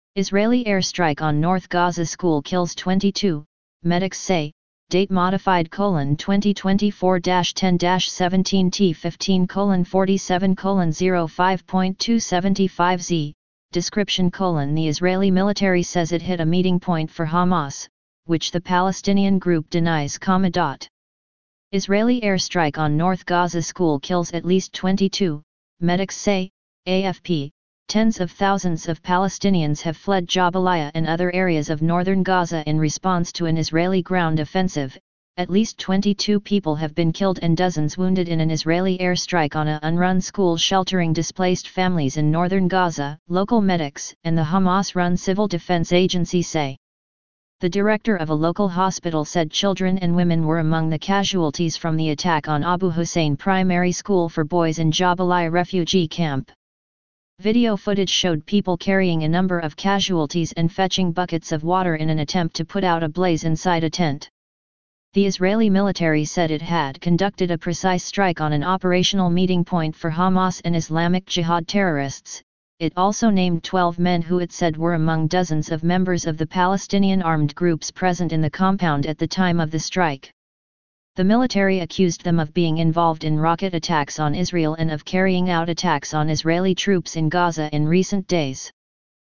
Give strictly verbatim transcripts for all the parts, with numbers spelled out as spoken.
Israeli airstrike on North Gaza school kills twenty-two, medics say. Date modified colon twenty twenty-four dash ten dash seventeen T fifteen colon forty-seven colon oh five point two seventy-five Z. Description colon The Israeli military says it hit a meeting point for Hamas, which the Palestinian group denies. Dot. Israeli airstrike on North Gaza school kills at least twenty-two, medics say. A F P. Tens of thousands of Palestinians have fled Jabalia and other areas of northern Gaza in response to an Israeli ground offensive. At least twenty-two people have been killed and dozens wounded in an Israeli airstrike on a unrun school sheltering displaced families in northern Gaza, local medics and the Hamas-run civil defense agency say. The director of a local hospital said children and women were among the casualties from the attack on Abu Hussein Primary School for Boys in Jabalia refugee camp. Video footage showed people carrying a number of casualties and fetching buckets of water in an attempt to put out a blaze inside a tent. The Israeli military said it had conducted a precise strike on an operational meeting point for Hamas and Islamic Jihad terrorists. It also named twelve men who it said were among dozens of members of the Palestinian armed groups present in the compound at the time of the strike. The military accused them of being involved in rocket attacks on Israel and of carrying out attacks on Israeli troops in Gaza in recent days.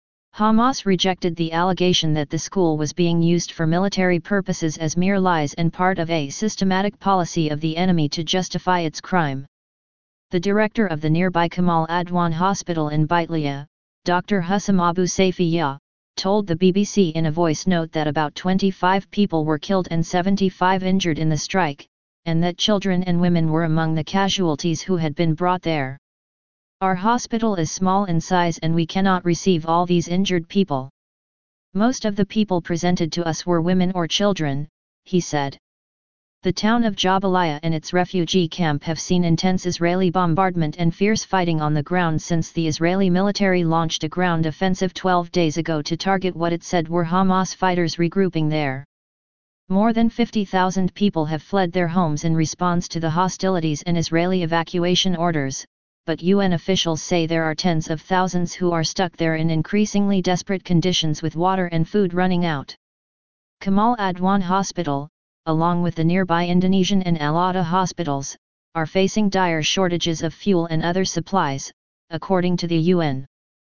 Hamas rejected the allegation that the school was being used for military purposes as mere lies and part of a systematic policy of the enemy to justify its crime. The director of the nearby Kamal Adwan Hospital in Baitlia, Doctor Hussam Abu Safiya, told the B B C in a voice note that about twenty-five people were killed and seventy-five injured in the strike, and that children and women were among the casualties who had been brought there. Our hospital is small in size and we cannot receive all these injured people. Most of the people presented to us were women or children, he said. The town of Jabalia and its refugee camp have seen intense Israeli bombardment and fierce fighting on the ground since the Israeli military launched a ground offensive twelve days ago to target what it said were Hamas fighters regrouping there. More than fifty thousand people have fled their homes in response to the hostilities and Israeli evacuation orders, but U N officials say there are tens of thousands who are stuck there in increasingly desperate conditions with water and food running out. Kamal Adwan Hospital, along with the nearby Indonesian and Al-Adha hospitals, are facing dire shortages of fuel and other supplies, according to the U N.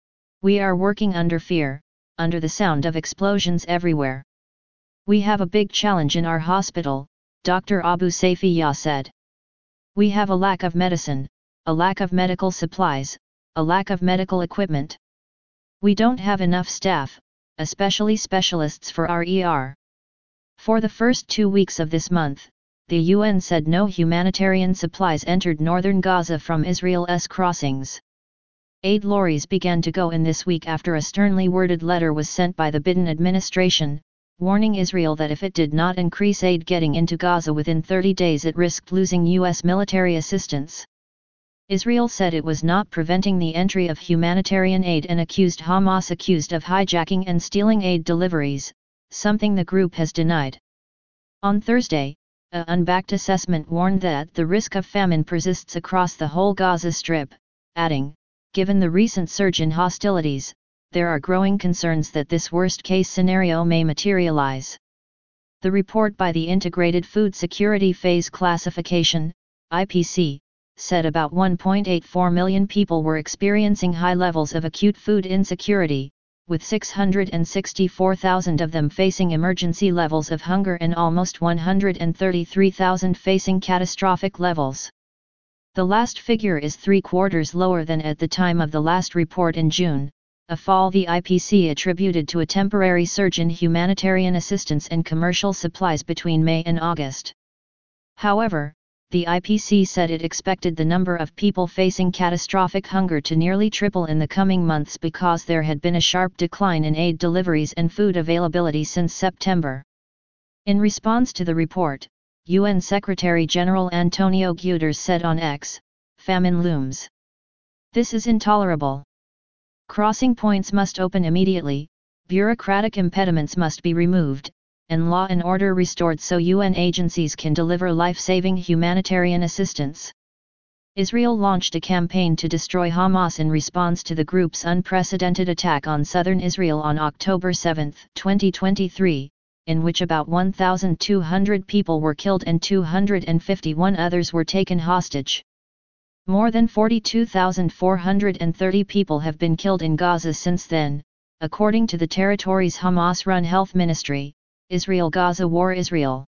We are working under fear, under the sound of explosions everywhere. We have a big challenge in our hospital, Doctor Abu Safiya said. We have a lack of medicine, a lack of medical supplies, a lack of medical equipment. We don't have enough staff, especially specialists for our E R. For the first two weeks of this month, the U N said no humanitarian supplies entered northern Gaza from Israel's crossings. Aid lorries began to go in this week after a sternly worded letter was sent by the Biden administration, warning Israel that if it did not increase aid getting into Gaza within thirty days it risked losing U S military assistance. Israel said it was not preventing the entry of humanitarian aid and accused Hamas accused of hijacking and stealing aid deliveries, something the group has denied. On Thursday, a unbacked assessment warned that the risk of famine persists across the whole Gaza Strip, adding, given the recent surge in hostilities, there are growing concerns that this worst-case scenario may materialize. The report by the Integrated Food Security Phase Classification, I P C, said about one point eight four million people were experiencing high levels of acute food insecurity, with six hundred sixty-four thousand of them facing emergency levels of hunger and almost one hundred thirty-three thousand facing catastrophic levels. The last figure is three quarters lower than at the time of the last report in June, a fall the I P C attributed to a temporary surge in humanitarian assistance and commercial supplies between May and August. However, the I P C said it expected the number of people facing catastrophic hunger to nearly triple in the coming months because there had been a sharp decline in aid deliveries and food availability since September. In response to the report, U N Secretary-General Antonio Guterres said on X, "Famine looms. This is intolerable. Crossing points must open immediately, bureaucratic impediments must be removed, and law and order restored so U N agencies can deliver life-saving humanitarian assistance." Israel launched a campaign to destroy Hamas in response to the group's unprecedented attack on southern Israel on October seventh, twenty twenty-three, in which about one thousand two hundred people were killed and two hundred fifty-one others were taken hostage. More than forty-two thousand four hundred thirty people have been killed in Gaza since then, according to the territory's Hamas-run health ministry, Israel Gaza War Israel.